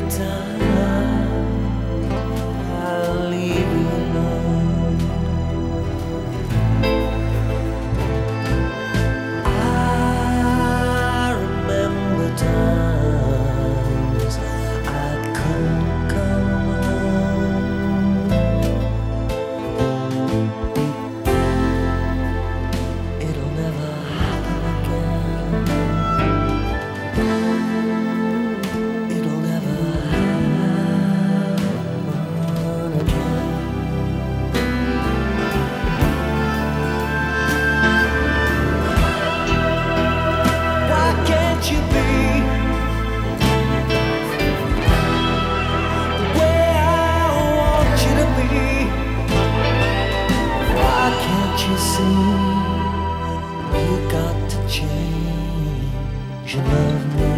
time I'll leave you alone. I remember times I couldn't come home. It'll never happen again. It'll never happen again. Why can't you be the way I want you to be? Why can't you see you got to change and love me?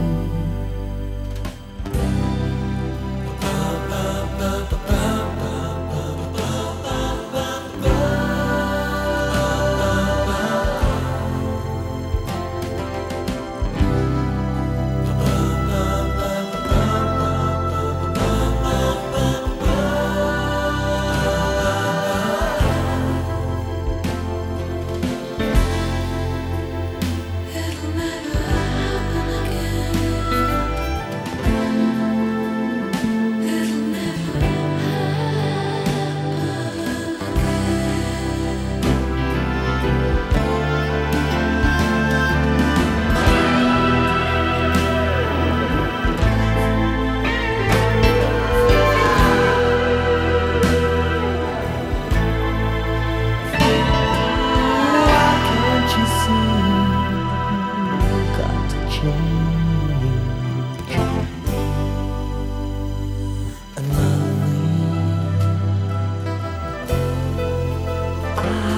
It'll never happen again. It'll never Why can't you see you got to change and love me?